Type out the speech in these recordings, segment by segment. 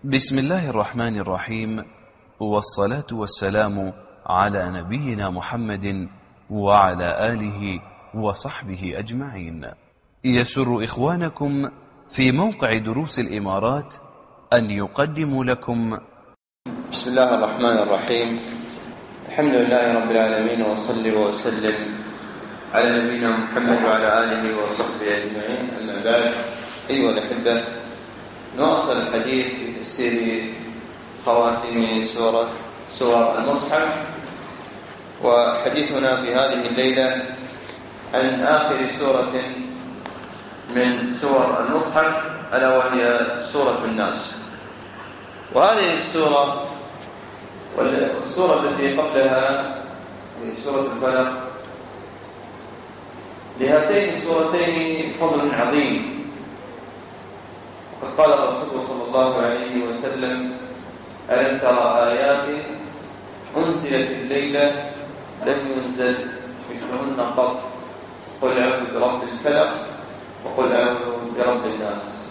بسم الله الرحمن الرحيم، والصلاة والسلام على نبينا محمد وعلى آله وصحبه أجمعين. يسر إخوانكم في موقع دروس الإمارات أن يقدموا لكم بسم الله الرحمن الرحيم. الحمد لله رب العالمين، وصلي وسلم على نبينا محمد وعلى آله وصحبه أجمعين. أما بعد، أيها الأحبة، نواصل الحديث في تفسير خواتم سور المصحف، وحديثنا في هذه الليلة عن آخر سورة من سور المصحف، ألا وهي سورة الناس. وهذه السورة والسورة التي قبلها هي سورة الفلق، لهاتين السورتين فضل عظيم. وقد قال الرسول صلى الله عليه وسلم: ألم ترى آيات أنزلت الليلة لم ينزل مثلهن قط، قل أعوذ برب الفلق وقل أعوذ برب الناس.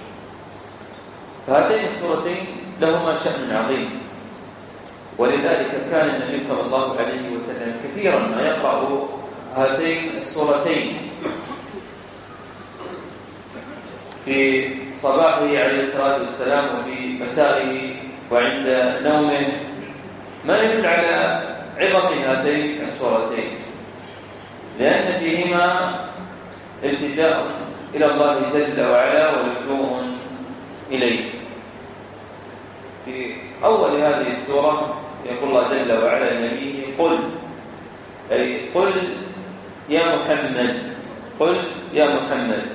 فهاتين السورتين لهما شأن عظيم، ولذلك كان النبي صلى الله عليه وسلم كثيرا ما يقرأ هاتين السورتين في صباحه عليه الصلاة والسلام وفي مسائه وعند نومه، ما يدل على عظم هاتين السورتين، لأن فيهما التجاء إلى الله جل وعلا ولجوء إليه. في أول هذه السورة يقول الله جل وعلا لنبيه: قل، أي قل يا محمد، قل يا محمد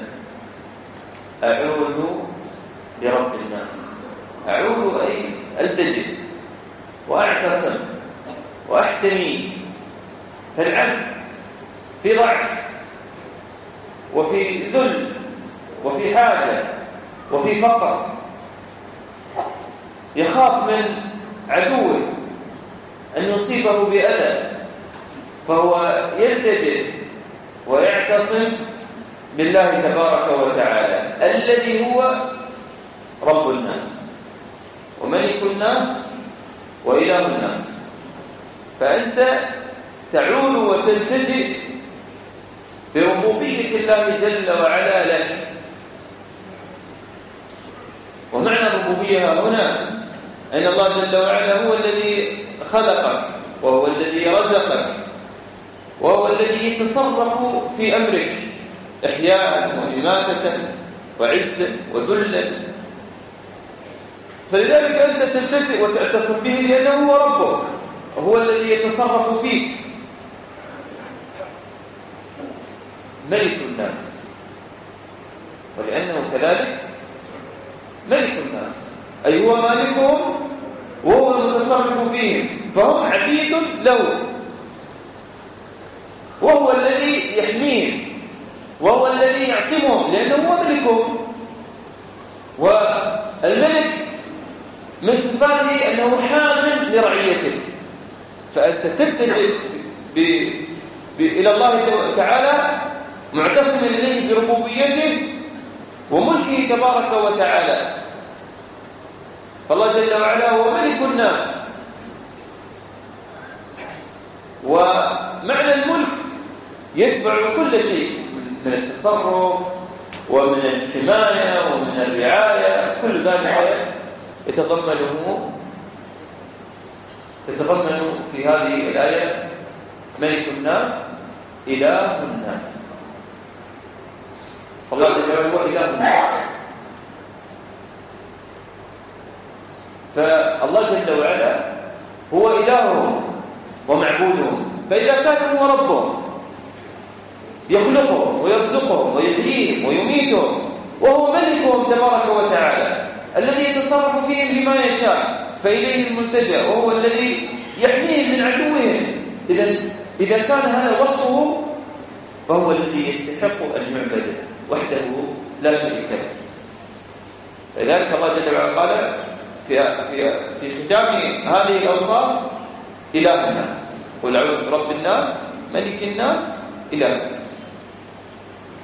أعوذ برب الناس. أعوذ أي ألتجئ وأعتصم وأحتمي. فالعبد في ضعف وفي ذل وفي حاجة وفي فقر، يخاف من عدوه أن يصيبه بأذى، فهو يلتجئ ويعتصم بالله تبارك وتعالى الذي هو رب الناس وملك الناس وإله الناس. فأنت تعول وتلتجئ بربوبية الله جل وعلا لك. ومعنى الربوبية هنا أن الله جل وعلا هو الذي خلقك، وهو الذي رزقك، وهو الذي يتصرف في أمرك إحياء وإماتة وعزا وذلا. فلذلك أنت تلتجئ وتعتصم به، لأنه هو ربك، وهو الذي يتصرف فيك. ملك الناس، ولأنه كذلك ملك الناس، أي هو مالكهم وهو المتصرف فيهم، فهم عبيد له، وهو الذي يحميهم وهو الذي يعصمهم، لأنه هو ملكهم. والملك من صفاته أنه حامل لرعيته. فأنت تلتجئ إلى الله تعالى معتصما إليه بربوبيته وملكه تبارك وتعالى. فالله جل وعلا هو ملك الناس. ومعنى الملك يتبع كل شيء من التصرف ومن الحماية ومن الرعاية، كل ذلك تتضمن في هذه الآية ملك الناس إله الناس. فالله جل وعلا هو إله الناس. فالله جل وعلا هو إلههم ومعبودهم. فإذا كان هو ربهم يخلقهم ويرزقهم ويحييهم ويميتهم، وهو ملكهم تبارك وتعالى الذي يتصرف فيهم بما يشاء، فإليه الملتجأ، وهو الذي يحميهم من عدوهم. إذا كان هذا وصفه، فهو الذي يستحق أن يعبد وحده لا شريك له. لذلك الله جل وعلا قال في ختام هذه الأوصاف: إله الناس، قل أعوذ برب الناس ملك الناس إله الناس.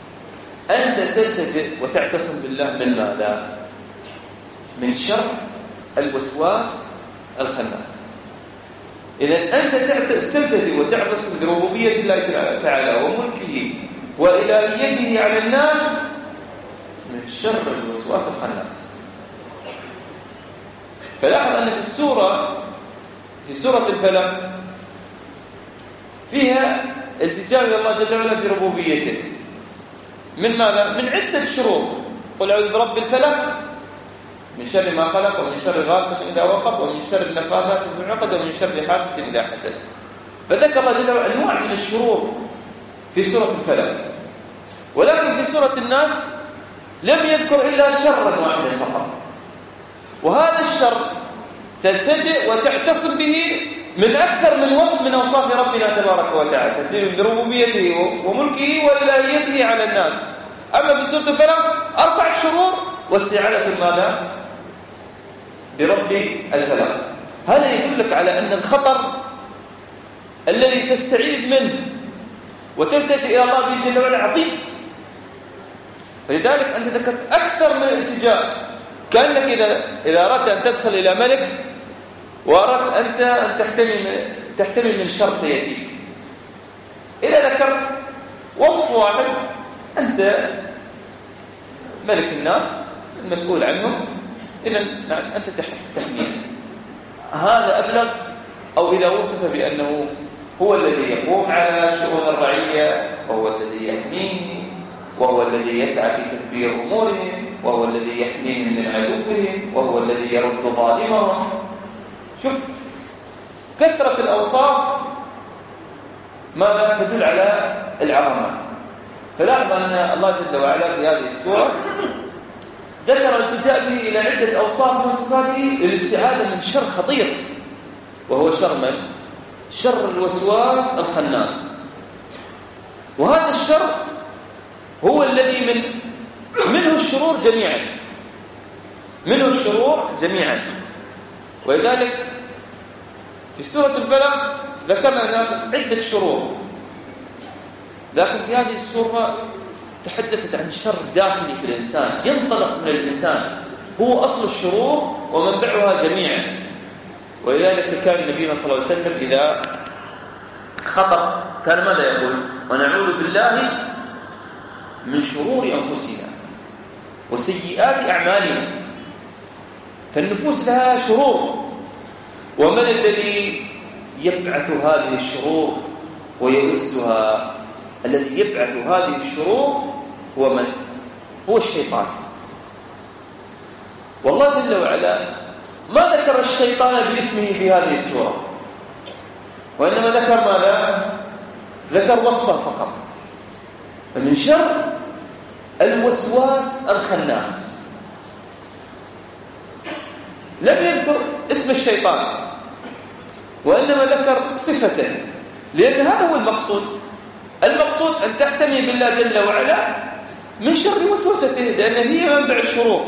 أنت تلتجئ وتعتصم بالله من ماذا؟ من شر الوسواس الخناس. إذا أنت تلتجئ وتعتقد بربوبية الله تعالى وملكه وإلهيته على الناس من شر الوسواس الخناس. فلاحظ أن في سورة الفلق فيها التجاء إلى الله جل وعلا بربوبيته من ماذا؟ من عدة شرور. قل أعوذ برب الفلق من شر ما خلق ومن شر غاسق إذا وقب ومن شر النفاثات في العقد ومن شر حاسد إذا حسد. فذكر الله جل وعلا أنواع من الشرور في سورة الفلق، ولكن في سورة الناس لم يذكر إلا شرا واحدا فقط، وهذا الشر تلتجئ وتعتصم به من أكثر من وصف من أوصاف ربنا تبارك وتعالى، تلتجئ بربوبيته وملكه وإلهيته على الناس. أما في سورة الفلق 4 شرور واستعانة ماذا؟ برب الفلق. هذا يدلك على أن الخطر الذي تستعيذ منه وتلتجئ إلى الله به جل وعلا عظيم. فلذلك أنت ذكرت أكثر من الالتجاء، كأنك إذا أردت أن تدخل إلى ملك وأردت أنت أن تحتمي من شر سيأتيك، إذا ذكرت وصف واحد أنت ملك الناس المسؤول عنهم، إذا أنت تحميه. هذا أبلغ. أو إذا وصف بأنه هو الذي يقوم على شؤون الرعية وهو الذي يحميهم وهو الذي يسعى في تدبير أمورهم وهو الذي يحميهم من عدوهم وهو الذي يرد ظالمهم. شوف كثرة الأوصاف ماذا تدل على العظمة. فلاحظ أن الله جل وعلا في هذه السورة ذكر الالتجاء به إلى عدة أوصاف من صفاته للاستعاذة من شر خطير، وهو شر من؟ شر الوسواس الخناس. وهذا الشر هو الذي منه الشرور جميعا، منه الشرور جميعا. ولذلك في سورة الفلق ذكرنا عدة شرور، لكن في هذه السورة تحدثت عن شر داخلي في الإنسان ينطلق من الإنسان، هو أصل الشرور ومنبعها جميعا. ولذلك كان نبينا صلى الله عليه وسلم إذا خطب كان ماذا يقول؟ ونعوذ بالله من شرور أنفسنا وسيئات أعمالنا. فالنفوس لها شرور، ومن الذي يبعث هذه الشرور ويؤسها؟ الذي يبعث هذه الشرور هو من؟ هو الشيطان. والله جل وعلا ما ذكر الشيطان باسمه في هذه السورة، وإنما ذكر ماذا؟ ذكر وصفه فقط. فمن شر الوسواس الخناس لم يذكر اسم الشيطان، وإنما ذكر صفته، لأن هذا هو المقصود. المقصود أن تحتمي بالله جل وعلا من شر وسوسته، لأن هي منبع الشرور،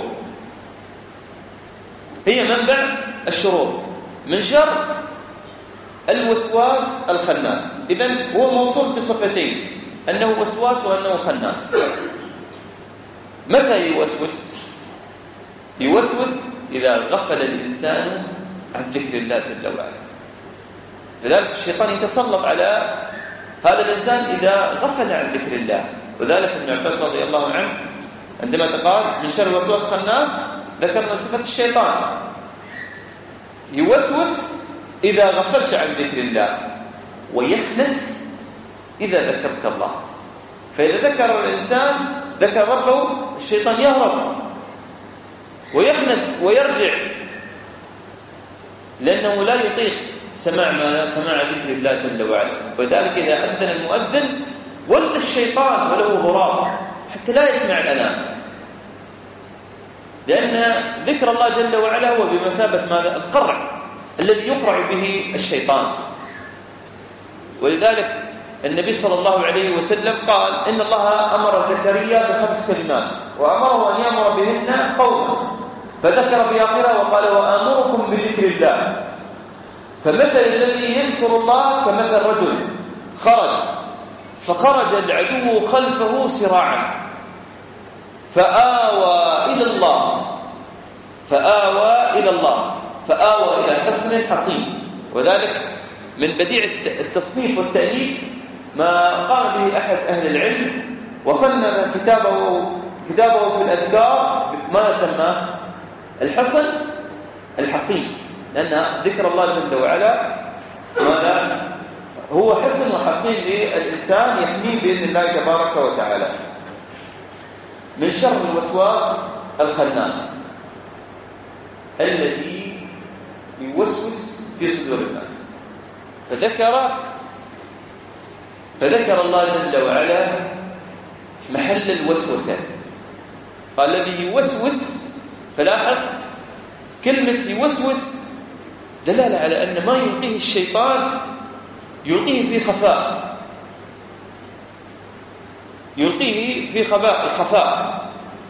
هي منبع الشرور من شر الوسواس الخناس. إذن هو موصول بصفتين، أنه وسواس وأنه خناس. متى يوسوس؟ يوسوس إذا غفل الإنسان عن ذكر الله جل وعلا. لذلك الشيطان يتسلط على هذا الإنسان إذا غفل عن ذكر الله. وذلك ابن عباس رضي الله عنه عندما تقال من شر الوسواس الخناس ذكرنا صفة الشيطان، يوسوس إذا غفلت عن ذكر الله، ويخنس إذا ذكرت الله. فإذا ذكر الإنسان ذكر ربه الشيطان يهرب ويخنس ويرجع، لأنه لا يطيق سماع ذكر الله جل وعلا. وذلك إذا أذن المؤذن ولا الشيطان وله غراب حتى لا يسمع الأذان، لأن ذكر الله جل وعلا هو بمثابة ماذا؟ القرع الذي يقرع به الشيطان. ولذلك النبي صلى الله عليه وسلم قال إن الله أمر زكريا ب5 كلمات وأمره أن يأمر بهن قوما، فذكر في آخرها وقال وآمركم بذكر الله. فمثل الذي يذكر الله كمثل رجل فخرج العدو خلفه سراعا فآوى إلى الله فآوى إلى الله، فآوى إلى حصن حصين. وذلك من بديع التصنيف والتأليف ما قام به أحد أهل العلم، وصنف كتابه في الأذكار ما سماه الحصن الحصين، لأن ذكر الله جل وعلا هو حصن وحصين للإنسان يحميه بإذن الله تبارك وتعالى من شر الوسواس الخناس الذي يوسوس في صدور الناس. فذكر الله جل وعلا محل الوسوسة، قال الذي يوسوس. فلاحظ كلمة يوسوس دلالة على أن ما يلقيه الشيطان يلقيه في خفاء، يلقيه في خفاء،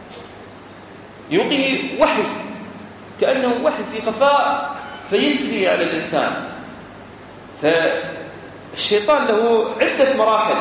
يلقيه وحي، كأنه وحي في خفاء فيسري على الإنسان. فالشيطان له عدة مراحل،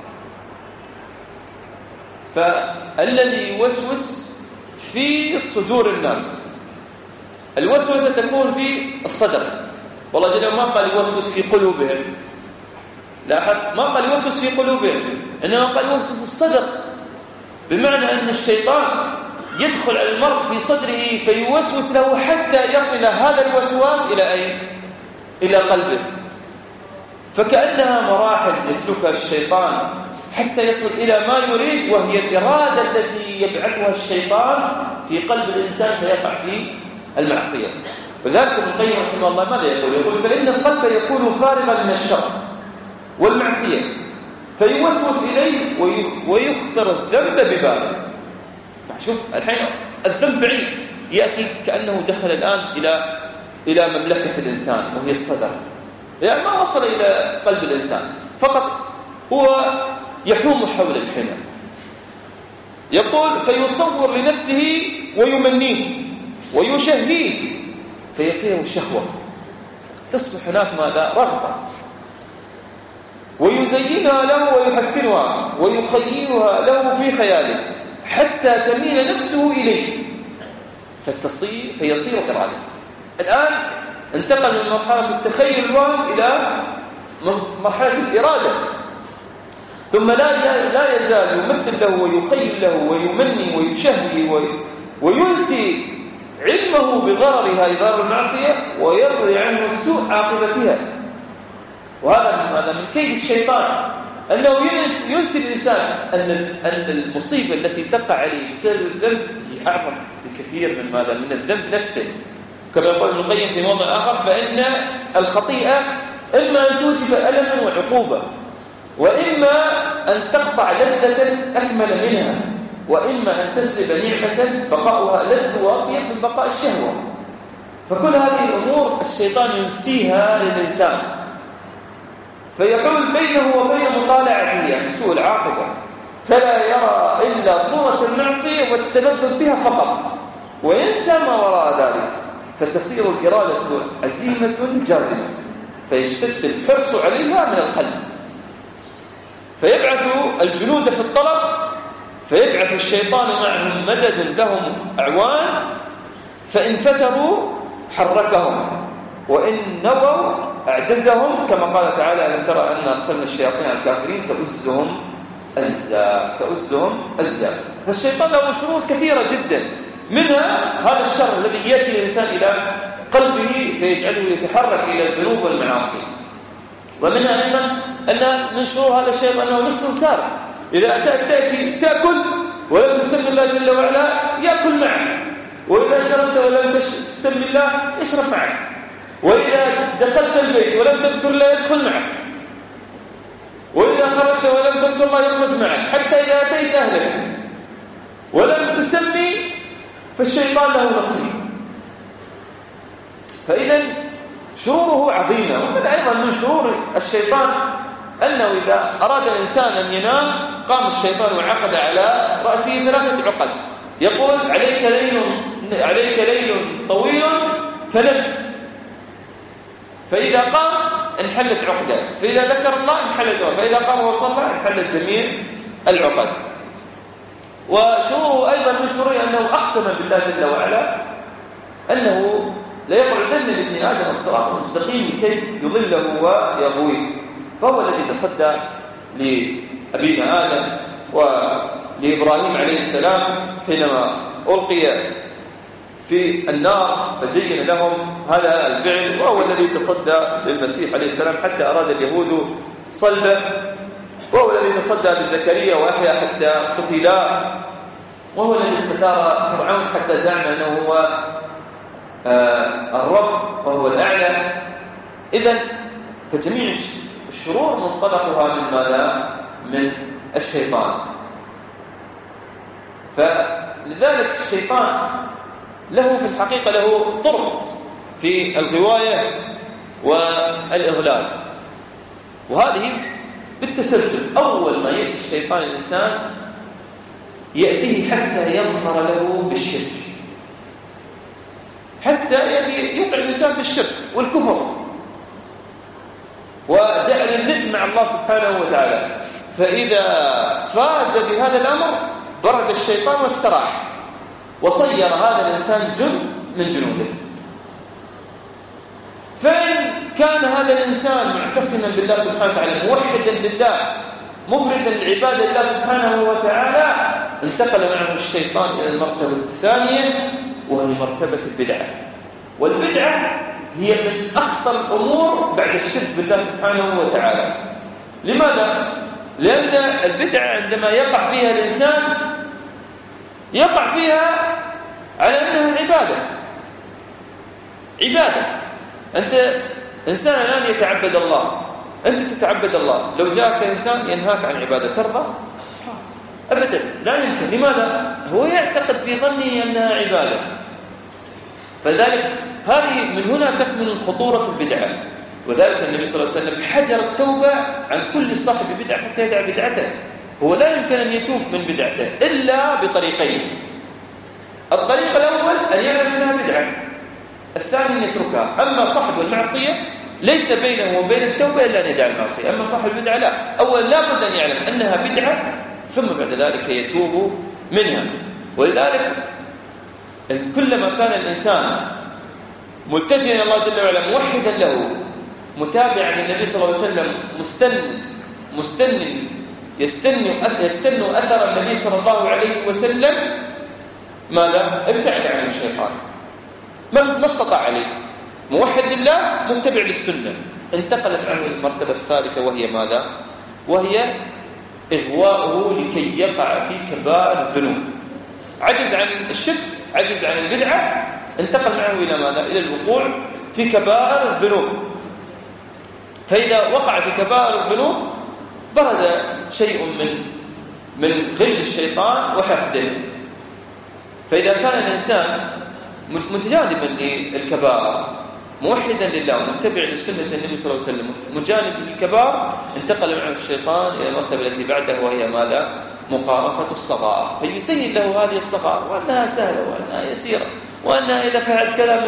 فالذي يوسوس في صدور الناس، الوسوسة تكون في الصدر. والله جل وعلا ما قال يوسوس في قلوبهم، لاحظ ما قال يوسوس في قلوبهم، إنما قال يوسوس في الصدر، بمعنى أن الشيطان يدخل على المرء في صدره فيوسوس له حتى يصل هذا الوسواس إلى أين؟ إلى قلبه. فكأنها مراحل يسلكها الشيطان حتى يصل إلى ما يريد، وهي الإرادة التي يبعثها الشيطان في قلب الإنسان فيقع في المعصية. وذلك ابن القيم رحمه الله ماذا يقول؟ يقول فإن القلب يكون فارغا من الشر والمعصية فيوسوس إليه ويخطر الذنب بباله. شوف الحين الذنب بعيد، يأتي كأنه دخل الآن إلى مملكة الإنسان وهي الصدر، يعني ما وصل إلى قلب الإنسان، فقط هو يحوم حول الحمى. يقول فيصور لنفسه ويمنيه ويشهيه فيصير شهوة، تصبح هناك ماذا؟ رغبة، ويزينها له ويحسنها ويخيلها له في خياله حتى تميل نفسه إليه فيصير إرادة. الآن انتقل من مرحلة التخيل الوهم إلى مرحلة الإرادة، ثم لا يزال يمثل له ويخيل له ويمني ويشهي وينسي علمه بضررها ضرر المعصية ويروي عنه سوء عاقبتها. وهذا من كيد الشيطان، أنه ينسي الإنسان أن المصيبة التي تقع عليه بسبب الذنب هي أعظم بكثير من الذنب نفسه. كما يقول ابن القيم في موضع آخر فإن الخطيئة إما أن توجب ألما وعقوبة، وإما أن تقطع لذة أكمل منها، وإما أن تسلب نعمة بقاؤها لذ واطيب من بقاء الشهوة. فكل هذه الأمور الشيطان ينسيها للإنسان فيحول بينه وبين مطالعته يعني سوء العاقبة، فلا يرى إلا صورة المعصية والتلذذ بها فقط وينسى ما وراء ذلك، فتصير الإرادة عزيمة جازمة فيشتد الحرص عليها من القلب، فيبعث الجنود في الطلب، فيبعث الشيطان معهم مدد لهم أعوان، فإن فتروا حركهم وإن نووا أعجزهم، كما قال تعالى ألم ترى أن أرسلنا الشياطين على الكافرين تؤزهم أزا. فالشيطان له شرور كثيرة جدا، منها هذا الشر الذي يأتي الإنسان إلى قلبه فيجعله يتحرك إلى الذنوب والمعاصي. ومنها أيضا أن من شرور هذا الشيء أنه نفس سار، إذا تأتي تأكل ولم تسمي الله جل وعلا يأكل معك، وإذا شربت ولم تسمي الله يشرب معك، وإذا دخلت البيت ولم تذكر الله يدخل معك، وإذا خرجت ولم تذكر الله يخرج معك، حتى إذا أتيت أهلك ولم تسمي فالشيطان له نصيب. فإذا شروره عظيمة. ومن أيضا من شرور الشيطان أنه إذا أراد الإنسان أن ينام قام الشيطان وعقد على رأسه 3 عقد، يقول عليك ليل طويل فنم، فإذا قام انحلت عقده، فإذا ذكر الله انحلت عقده، فإذا قام وصلى انحلت جميع العقد. وشروره أيضا من شروره أنه أقسم بالله جل وعلا أنه ليقعدن لابن آدم الصراط المستقيم لكي يضله ويغويه، فهو الذي تصدى لأبينا آدم ولإبراهيم عليه السلام حينما ألقي في النار فزين لهم هذا الفعل، وهو الذي تصدى للمسيح عليه السلام حتى أراد اليهود صلبه، وهو الذي تصدى لزكريا ويحيى حتى قتلا، وهو الذي استثار فرعون حتى زعم أنه هو الرب وهو الأعلى. إذن فجميع الشرور منطلقها من ماذا؟ من الشيطان. فلذلك الشيطان له في الحقيقة له طرق في الغواية والإضلال، وهذه بالتسلسل. أول ما يأتي الشيطان الإنسان يأتيه حتى يظهر له بالشرك، حتى يوقع الإنسان في الشرك والكفر وجعل الند مع الله سبحانه وتعالى. فإذا فاز بهذا الأمر برد الشيطان واستراح وصير هذا الإنسان جند من جنوده. فإن كان هذا الإنسان معتصما بالله سبحانه وتعالى موحدا لله مفردا العبادة لله سبحانه وتعالى، انتقل معه الشيطان إلى المرتبة الثانية وهي مرتبة البدعة. والبدعة هي من أخطر الأمور بعد الشرك بالله سبحانه وتعالى. لماذا؟ لأن البدعة عندما يقع فيها الإنسان يقع فيها على أنها عبادة. أنت إنسان الآن يتعبد الله، أنت تتعبد الله، لو جاءك إنسان ينهاك عن عبادة ترضى؟ أبدا، لا يمكن. لماذا؟ هو يعتقد في ظنه أنها عبادة. فلذلك هذه من هنا تكمن خطورة البدعة. وذلك النبي صلى الله عليه وسلم حجر التوبة عن كل صاحب بدعة حتى يدع بدعته. هو لا يمكن أن يتوب من بدعته إلا بطريقين. الطريق الأول أن يعلم أنها بدعة، الثاني أن يتركها. أما صاحب المعصية ليس بينه وبين التوبة إلا أن يدع المعصية، أما صاحب البدعة لا، أولا لا بد أن يعلم أنها بدعة ثم بعد ذلك يتوب منها. ولذلك كلما كان الإنسان ملتجئا إلى الله جل وعلا موحدا له متابعا للنبي صلى الله عليه وسلم يستن أثر النبي صلى الله عليه وسلم، ماذا؟ ابتعد عن الشيطان ما استطاع عليه، موحد لله متبع للسنة، انتقل معه المرتبة الثالثة وهي ماذا؟ وهي إغواؤه لكي يقع في كبائر الذنوب. عجز عن الشرك، عجز عن البدعة، انتقل معه إلى ماذا؟ إلى الوقوع في كبائر الذنوب. فإذا وقع في كبائر الذنوب برد شيء من غل الشيطان وحقده. فإذا كان الإنسان متجانبا للكبائر موحدا لله ومتبع لسنة النبي صلى الله عليه وسلم مجانب للكبائر، انتقل معه الشيطان إلى المرتبة التي بعدها وهي ماذا؟ مقارفة الصغائر، فيسهل له هذه الصغائر وأنها سهلة وأنها يسيرة، وأنها إذا فعلت كذا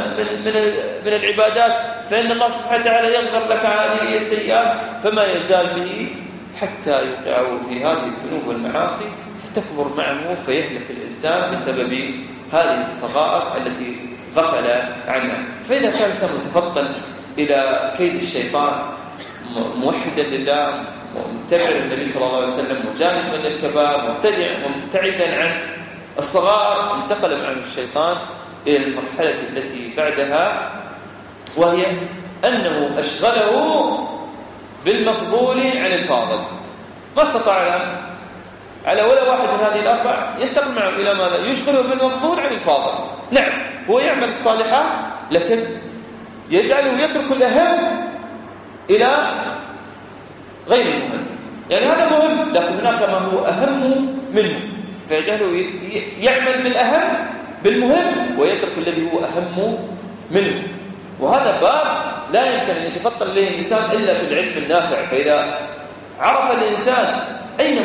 من العبادات فإن الله سبحانه وتعالى يغفر لك هذه السيئات، فما يزال به حتى يوقعه في هذه الذنوب والمعاصي فتكبر معه فيهلك الإنسان بسبب هذه الصغائر التي غفل عنها. فإذا كان الإنسان متفطن إلى كيد الشيطان موحدا لله متبع النبي صلى الله عليه وسلم مجانبا للكبائر مبتعدا عن الصغائر، انتقل معه الشيطان إلى المرحلة التي بعدها وهي أنه أشغله بالمفضول عن الفاضل. ما استطاع على ولا واحد من هذه الأربع، ينتقل معه إلى ماذا؟ يشغله بالمفضول عن الفاضل. نعم هو يعمل الصالحات لكن يجعله يترك الأهم إلى غير المهم. يعني هذا مهم لكن هناك ما هو أهم منه، فيجعله يعمل بالأهم بالمهم ويترك الذي هو أهم منه. وهذا باب لا يمكن أن يتفطن إليه الإنسان إلا بالعلم النافع. فإذا عرف الإنسان أين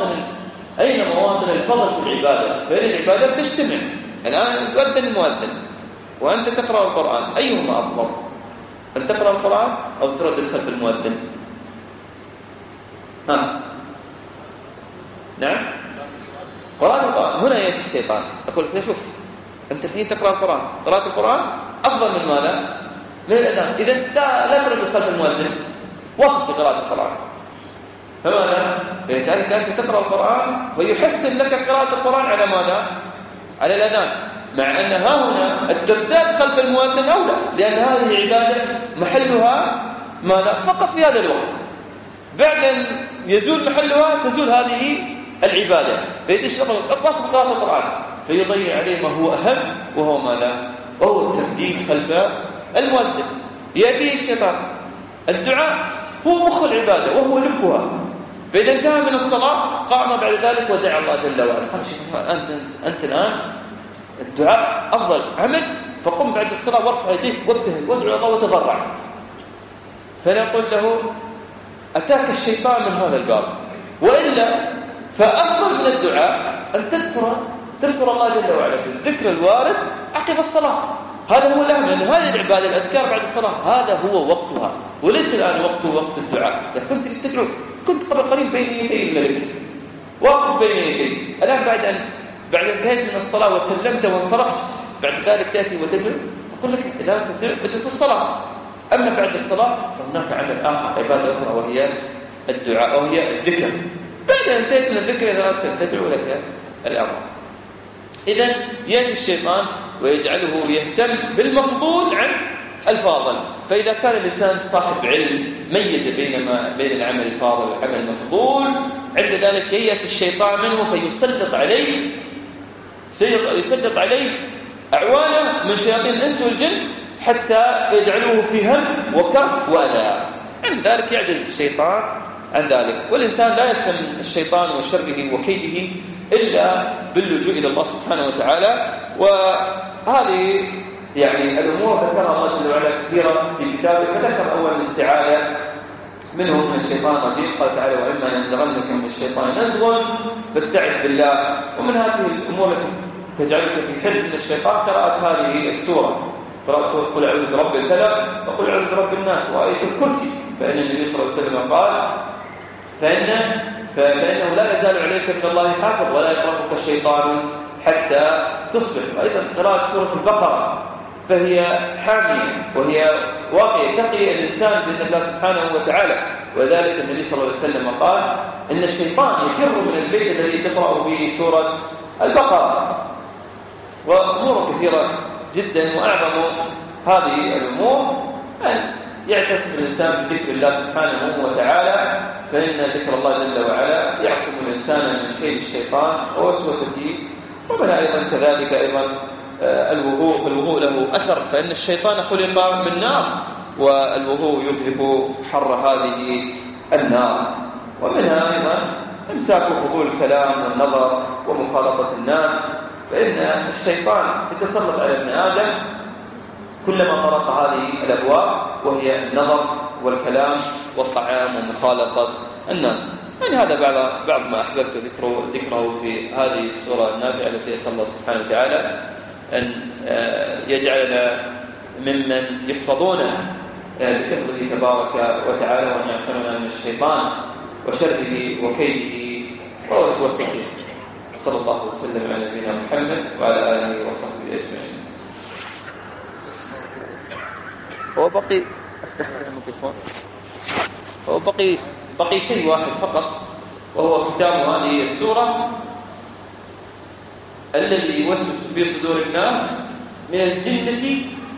مواطن الفضل في العبادة، فإن العبادة تجتمع. الآن يؤذن المؤذن وأنت تقرأ القرآن، أيهما أفضل؟ أن تقرأ القرآن أو تردد خلف المؤذن؟ نعم قراءة القرآن. هنا يأتي الشيطان يقول لك شوف أنت الحين تقرأ القرآن، قراءة القرآن أفضل من ماذا؟ من الأذان. إذن لا تردد خلف المؤذن، وصف في قراءة القرآن. فماذا؟ فيجعلك أنت تقرأ القرآن ويحسن لك قراءة القرآن على ماذا؟ على الأذان، مع أن ها هنا الترداد خلف المؤذن أولى، لأن هذه عبادة محلها ماذا؟ فقط في هذا الوقت. بعد أن يزول محلها تزول هذه العبادة، فيتشغل وصف قراءة القرآن فيضيع عليه ما هو أهم، وهو ماذا؟ وهو الترديد خلف المؤذن. يأتيه الشيطان. الدعاء هو مخ العبادة وهو لبها، فإذا انتهى من الصلاة قام بعد ذلك ودعا الله جل وعلا. قال الشيطان أنت الآن الدعاء أفضل عمل، فقم بعد الصلاة وارفع يديك وابتهل وادعو الله وتضرع. فنقول له أتاك الشيطان من هذا الباب، وإلا فأفضل من الدعاء أن تذكر الله جل وعلا بالذكر الوارد عقب الصلاة. هذا هو الأهم، لأن هذه العبادة الأذكار بعد الصلاة هذا هو وقتها، وليس الآن وقت الدعاء. إذا كنت تدعو كنت قبل قليل بين يدي الملك، واقف بين يديه. الآن بعد انتهيت من الصلاة وسلمت وانصرفت، بعد ذلك تأتي وتدعو. أقول لك إذا تدعو في الصلاة، أما بعد الصلاة فهناك عمل آخر، عبادة أخرى، وهي الدعاء وهي الذكر. بعد أن انتهيت من الذكر إذا تدعو لك الأمر. إذن يأتي الشيطان ويجعله يهتم بالمفضول عن الفاضل. فإذا كان الإنسان صاحب علم ميز بين العمل الفاضل والعمل المفضول، عند ذلك ييأس الشيطان منه فيسلط عليه أعوانه من شياطين الإنس والجن حتى يجعلوه في هم وكرب وأذى. عند ذلك يعجز الشيطان عن ذلك. والإنسان لا يسلم الشيطان وشره وكيده إلا باللجوء إلى الله سبحانه وتعالى. وهذه يعني الأمور ذكرها الله جل وعلا كثيرا في كتابه. فذكر أول الاستعاذة منه من الشيطان الرجيم، قال تعالى وإما ينزغنك من الشيطان نزغ فاستعذ بالله. ومن هذه الأمور التي تجعلك في حرز من الشيطان قراءة هذه السورة، قراءة سورة قل أعوذ برب الفلق وقل أعوذ برب الناس وآية الكرسي. فإن النبي صلى الله عليه وسلم قال فإنه لا يزال عليك من الله حافظ ولا يقربك الشيطان حتى تصبح. أيضا قراءة سورة البقرة فهي حامية وهي واقية تقي الإنسان بإذن الله سبحانه وتعالى. وذلك النبي صلى الله عليه وسلم قال إن الشيطان يفر من البيت الذي تقرأ به سورة البقرة. وأمور كثيرة جدا، وأعظم هذه الأمور أن يعتصم الإنسان بذكر الله سبحانه وتعالى، فإن ذكر الله جل وعلا يعصم الإنسان من كيد الشيطان ووسوسته. ومنها أيضا كذلك أيضا الوضوء له أثر، فإن الشيطان خلق من نار، والوضوء يذهب حر هذه النار. ومنها أيضا إمساك فضول الكلام والنظر ومخالطة الناس، فإن الشيطان يتسلط على ابن آدم كلما طرق هذه الأبواب، وهي النظر والكلام والطعام ومخالطة الناس. يعني هذا بعض ما أحببت ذكره في هذه السورة النافعة التي أسأل الله سبحانه وتعالى أن يجعلنا ممن يحفظون بحفظه تبارك وتعالى، وأن يعصمنا من الشيطان وشره وكيده ووسوسته. صلى الله وسلم على نبينا محمد وعلى آله وصحبه أجمعين. بقي شيء واحد فقط، وهو ختام هذه السورة الذي يوسوس في صدور الناس من الجنة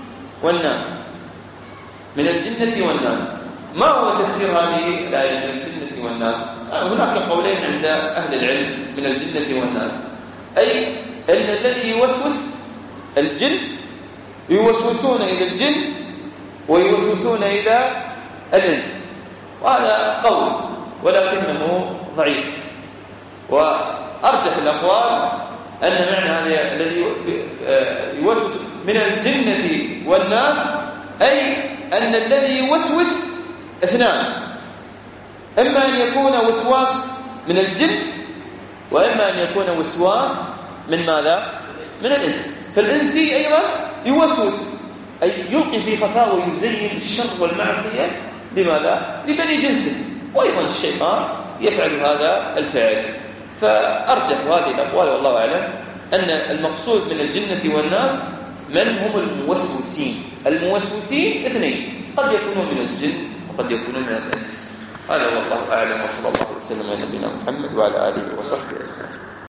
والناس. ما هو تفسير هذه الآية من الجنة والناس؟ هناك قولين عند أهل العلم من الجنة والناس، أي أن الذي يوسوس الجن يوسوسون إلى الجن ويوسوسون إلى الإنس. وهذا قول ولكنه ضعيف، وأرجح الأقوال أن معنى هذا الذي يوسوس من الجنة والناس أي أن الذي يوسوس اثنان، إما أن يكون وسواس من الجن، وإما أن يكون وسواس من ماذا؟ من الإنس. فالإنسي أيضا يوسوس، أي يلقي في خفاء ويزين الشر والمعصية لماذا؟ لبني جنسه. وأيضا الشيطان يفعل هذا الفعل. فأرجح هذه الأقوال والله أعلم أن المقصود من الجنة والناس من هم الموسوسين. الموسوسين اثنين، قد يكونوا من الجن وقد يكونوا من الإنس. هذا والله أعلم، وصلى الله وسلم على نبينا محمد وعلى آله وصحبه أجمعين.